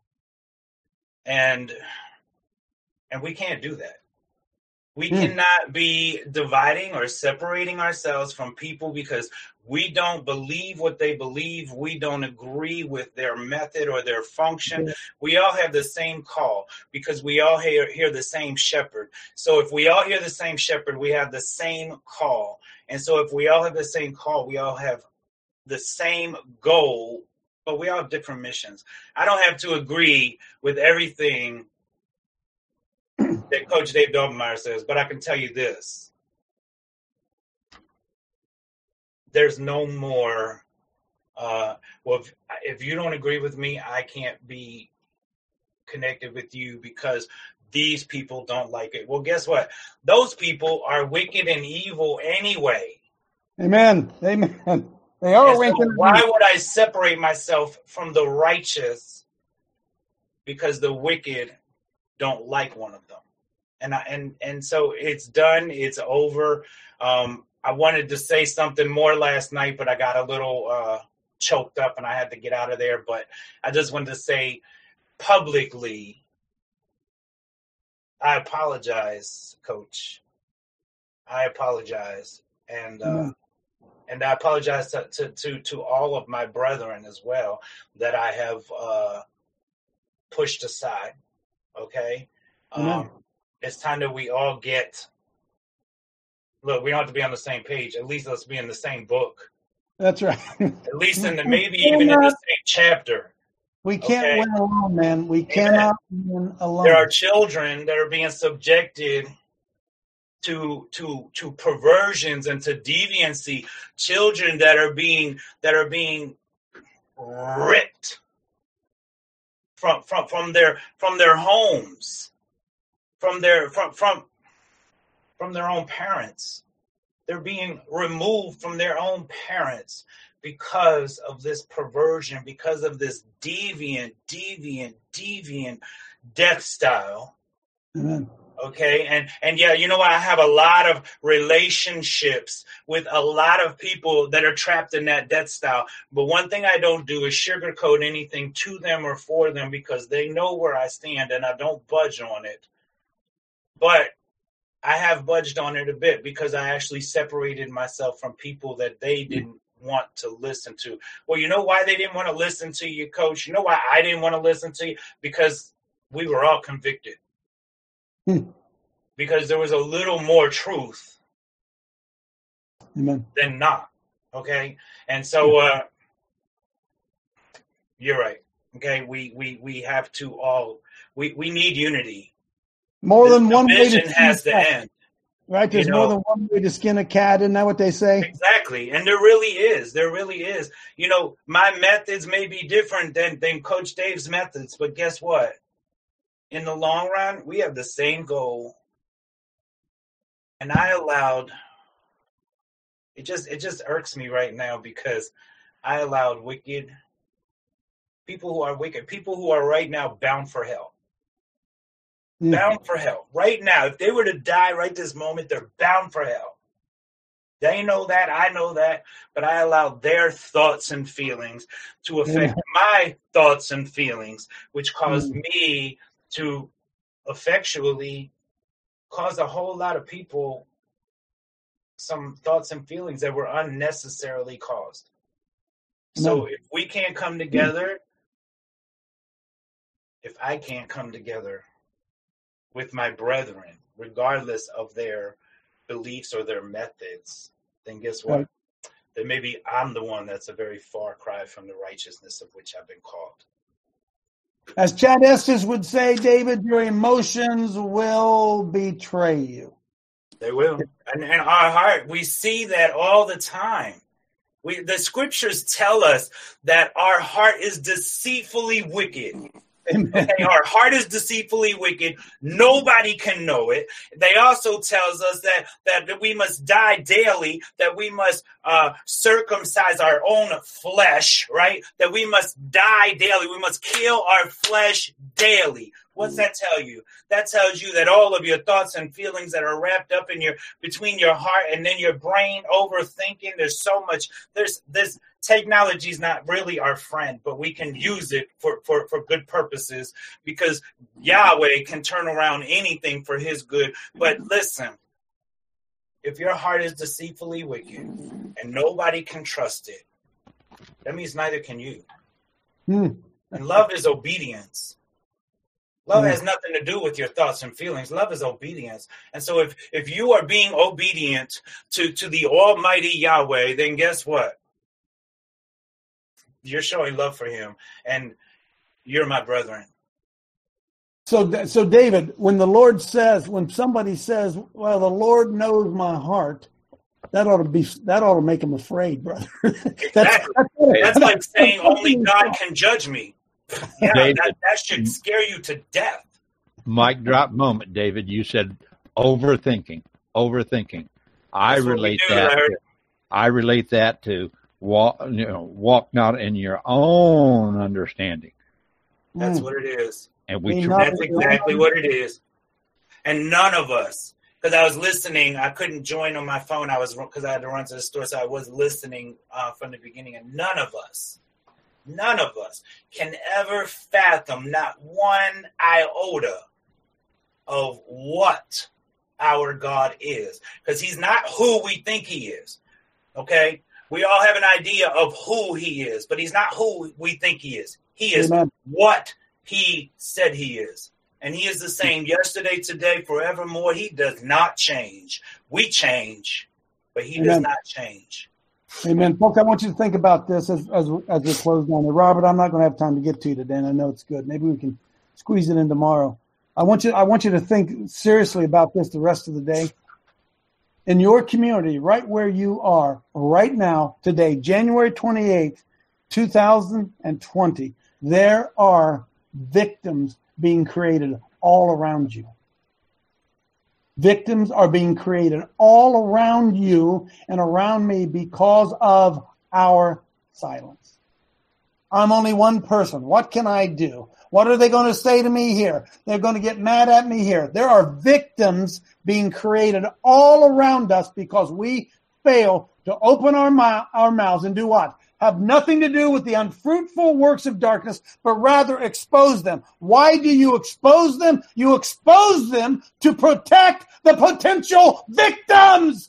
And and we can't do that. We mm. cannot be dividing or separating ourselves from people because we don't believe what they believe. We don't agree with their method or their function. Yeah. We all have the same call because we all hear, hear the same shepherd. So if we all hear the same shepherd, we have the same call. And so if we all have the same call, we all have the same goal, but we all have different missions. I don't have to agree with everything that Coach Dave Dobermeyer says, but I can tell you this. There's no more, uh, well, if, if you don't agree with me, I can't be connected with you because these people don't like it. Well, guess what? Those people are wicked and evil anyway. Amen. Amen. They are so why would I separate myself from the righteous because the wicked don't like one of them? And I, and and so it's done. It's over. Um, I wanted to say something more last night, but I got a little uh, choked up and I had to get out of there. But I just wanted to say publicly, I apologize, Coach. I apologize. And uh, mm-hmm. And I apologize to, to, to, to all of my brethren as well that I have uh, pushed aside, okay? Um, it's time that we all get, look, we don't have to be on the same page. At least let's be in the same book. That's right. At least in the, maybe even in the same chapter. We can't okay? win alone, man. We cannot win alone. There are children that are being subjected to to to perversions and to deviancy, children that are being that are being ripped from from from their from their homes, from their from from from their own parents. They're being removed from their own parents because of this perversion, because of this deviant, deviant, deviant death style. Amen. Okay. And, and yeah, you know what? I have a lot of relationships with a lot of people that are trapped in that death style. But one thing I don't do is sugarcoat anything to them or for them because they know where I stand and I don't budge on it. But I have budged on it a bit because I actually separated myself from people that they didn't want to listen to. Well, you know why they didn't want to listen to you, Coach? You know why I didn't want to listen to you? Because we were all convicted. Hmm. Because there was a little more truth Amen. than not. Okay. And so uh, you're right. Okay, we we we have to all we we need unity. More The than one way to division skin has a the cat. end. Right? There's You more know, than one way to skin a cat. Isn't that what they say? exactly. And there really is. There really is. You know, my methods may be different than, than Coach Dave's methods, but guess what? In the long run, we have the same goal. And I allowed it just it just irks me right now because I allowed wicked people who are wicked, people who are right now bound for hell. Mm. Bound for hell. Right now, if they were to die right this moment, they're bound for hell. They know that, I know that, but I allowed their thoughts and feelings to affect Yeah. my thoughts and feelings, which caused Mm. me to effectually cause a whole lot of people some thoughts and feelings that were unnecessarily caused. So Amen. if we can't come together, if I can't come together with my brethren, regardless of their beliefs or their methods, then guess what? Right. Then maybe I'm the one that's a very far cry from the righteousness of which I've been called. As Chad Estes would say, David, your emotions will betray you. They will. And, and our heart, we see that all the time. We, the scriptures tell us that our heart is deceitfully wicked. Okay, our heart is deceitfully wicked. Nobody can know it. They also tells us that, that, that we must die daily, that we must uh, circumcise our own flesh, right? That we must die daily. We must kill our flesh daily. What's that tell you? That tells you that all of your thoughts and feelings that are wrapped up in your between your heart and then your brain, overthinking. There's so much. There's this technology is not really our friend, but we can use it for, for, for good purposes because Yahweh can turn around anything for his good. But listen, if your heart is deceitfully wicked and nobody can trust it, that means neither can you. Hmm. And love is obedience. Love Yeah. has nothing to do with your thoughts and feelings. Love is obedience. And so if, if you are being obedient to, to the Almighty Yahweh, then guess what? You're showing love for him. And you're my brethren. So, so David, when the Lord says, when somebody says, well, the Lord knows my heart, that ought to be, that ought to make him afraid, brother. Exactly. that's, That's like saying only God can judge me. Yeah, David. that, that should scare you to death. Mic drop moment, David. You said overthinking, overthinking. I That's what we relate do, that. Larry. To, I relate that to walk, you know, walk not in your own understanding, That's Mm. what it is. and we. Be tr- not- That's exactly what it is. And none of us, because I was listening, I couldn't join on my phone. I was because I had to run to the store, so I was listening uh, from the beginning. And none of us, none of us can ever fathom not one iota of what our God is, because he's not who we think he is. Okay, we all have an idea of who he is, but he's not who we think he is. He is Amen. what he said he is. And he is the same yesterday, today, forevermore. He does not change. We change, but he does Amen. not change. Amen. Folks, I want you to think about this as, as, as we close down there. Robert, I'm not going to have time to get to you today, and I know it's good. Maybe we can squeeze it in tomorrow. I want you, I want you to think seriously about this the rest of the day. In your community, right where you are right now, today, January twenty-eighth, two thousand twenty, there are victims being created all around you. Victims are being created all around you and around me because of our silence. I'm only one person. What can I do? What are they going to say to me here? They're going to get mad at me here. There are victims being created all around us because we fail to open our, mou- our mouths and do what? Have nothing to do with the unfruitful works of darkness, but rather expose them. Why do you expose them? You expose them to protect the potential victims.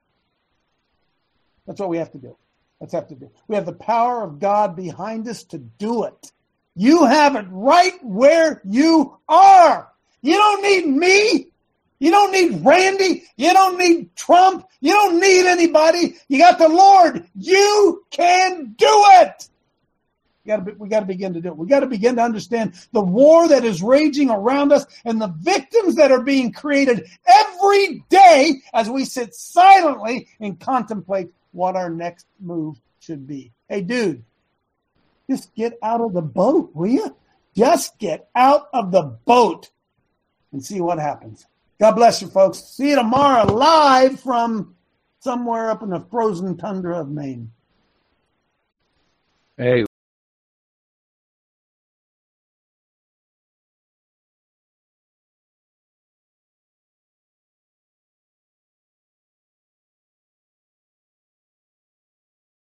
That's what we have to do. That's what we have to do. We have the power of God behind us to do it. You have it right where you are. You don't need me. You don't need Randy. You don't need Trump. You don't need anybody. You got the Lord. You can do it. We got to we got to begin to do it. We got to begin to understand the war that is raging around us and the victims that are being created every day as we sit silently and contemplate what our next move should be. Hey, dude, just get out of the boat, will you? Just get out of the boat and see what happens. God bless you, folks. See you tomorrow live from somewhere up in the frozen tundra of Maine. Hey.